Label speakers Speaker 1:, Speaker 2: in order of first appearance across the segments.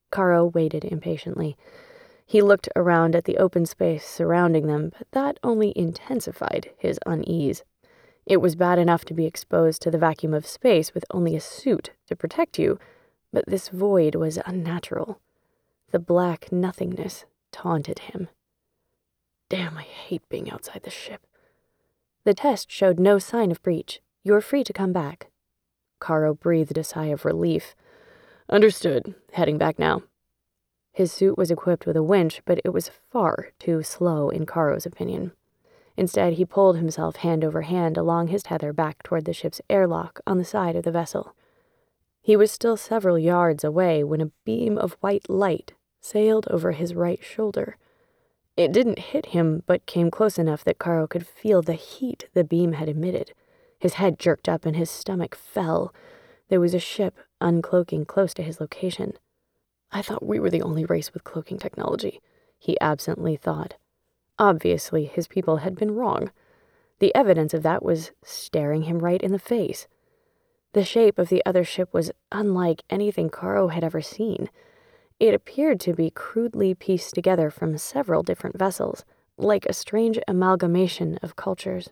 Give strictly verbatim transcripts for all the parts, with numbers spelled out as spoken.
Speaker 1: Karo waited impatiently. He looked around at the open space surrounding them, but that only intensified his unease. It was bad enough to be exposed to the vacuum of space with only a suit to protect you, but this void was unnatural. The black nothingness taunted him. Damn, I hate being outside the ship. The test showed no sign of breach. You're free to come back. Karo breathed a sigh of relief. Understood. Heading back now. His suit was equipped with a winch, but it was far too slow in Karo's opinion. Instead, he pulled himself hand over hand along his tether back toward the ship's airlock on the side of the vessel. He was still several yards away when a beam of white light sailed over his right shoulder. It didn't hit him, but came close enough that Karo could feel the heat the beam had emitted. His head jerked up and his stomach fell. There was a ship uncloaking close to his location. I thought we were the only race with cloaking technology, he absently thought. Obviously, his people had been wrong. The evidence of that was staring him right in the face. The shape of the other ship was unlike anything Karo had ever seen. It appeared to be crudely pieced together from several different vessels, like a strange amalgamation of cultures.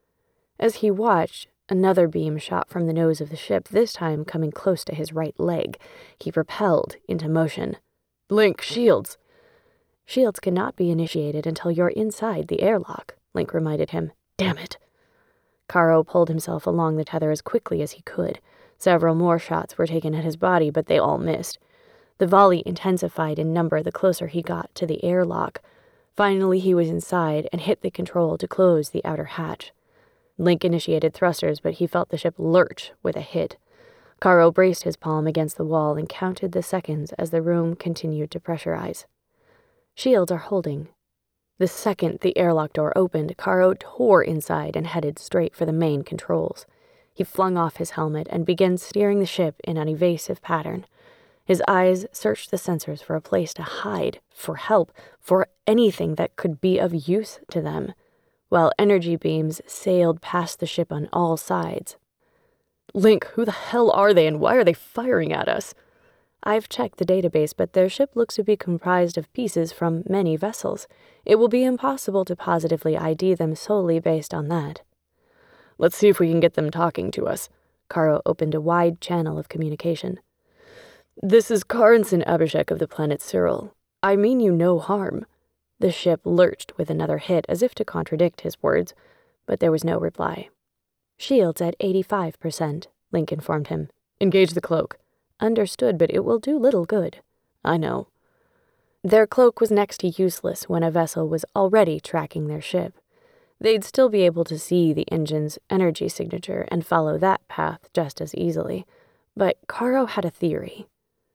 Speaker 1: As he watched, another beam shot from the nose of the ship, this time coming close to his right leg. He propelled into motion. Link, shields! Shields cannot be initiated until you're inside the airlock, Link reminded him. Damn it! Karo pulled himself along the tether as quickly as he could. Several more shots were taken at his body, but they all missed. The volley intensified in number the closer he got to the airlock. Finally, he was inside and hit the control to close the outer hatch. Link initiated thrusters, but he felt the ship lurch with a hit. Karo braced his palm against the wall and counted the seconds as the room continued to pressurize. Shields are holding. The second the airlock door opened, Karo tore inside and headed straight for the main controls. He flung off his helmet and began steering the ship in an evasive pattern. His eyes searched the sensors for a place to hide, for help, for anything that could be of use to them, while energy beams sailed past the ship on all sides. Link, who the hell are they and why are they firing at us? I've checked the database, but their ship looks to be comprised of pieces from many vessels. It will be impossible to positively I D them solely based on that. Let's see if we can get them talking to us. Karo opened a wide channel of communication. This is Karenson Abhishek of the planet Cyril. I mean you no harm. The ship lurched with another hit as if to contradict his words, but there was no reply. Shields at eighty-five percent, Link informed him. Engage the cloak. Understood, but it will do little good. I know. Their cloak was next to useless when a vessel was already tracking their ship. They'd still be able to see the engine's energy signature and follow that path just as easily. But Karo had a theory.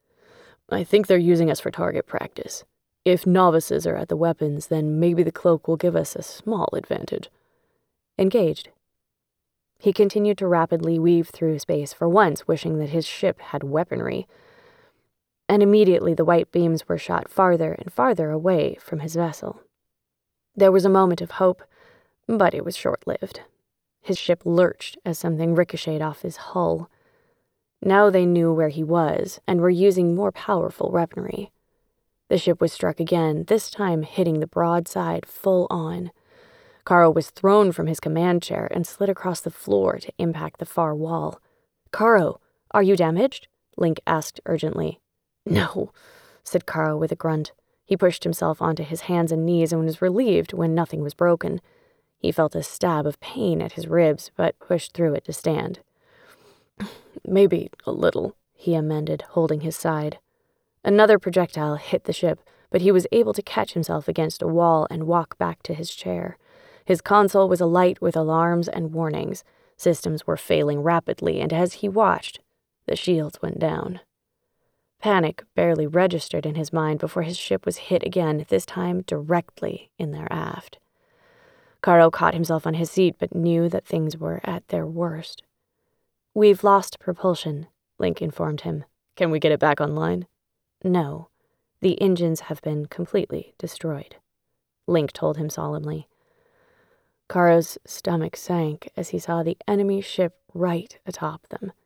Speaker 1: I think they're using us for target practice. If novices are at the weapons, then maybe the cloak will give us a small advantage. Engaged. He continued to rapidly weave through space, for once wishing that his ship had weaponry. And immediately the white beams were shot farther and farther away from his vessel. There was a moment of hope, but it was short-lived. His ship lurched as something ricocheted off his hull. Now they knew where he was, and were using more powerful weaponry. The ship was struck again, this time hitting the broadside full on. Karo was thrown from his command chair and slid across the floor to impact the far wall. Karo, are you damaged? Link asked urgently. No, said Karo with a grunt. He pushed himself onto his hands and knees and was relieved when nothing was broken. He felt a stab of pain at his ribs, but pushed through it to stand. Maybe a little, he amended, holding his side. Another projectile hit the ship, but he was able to catch himself against a wall and walk back to his chair. His console was alight with alarms and warnings. Systems were failing rapidly, and as he watched, the shields went down. Panic barely registered in his mind before his ship was hit again, this time directly in their aft. Karo caught himself on his seat, but knew that things were at their worst. We've lost propulsion, Link informed him. Can we get it back online? No. The engines have been completely destroyed, Link told him solemnly. Karo's stomach sank as he saw the enemy ship right atop them.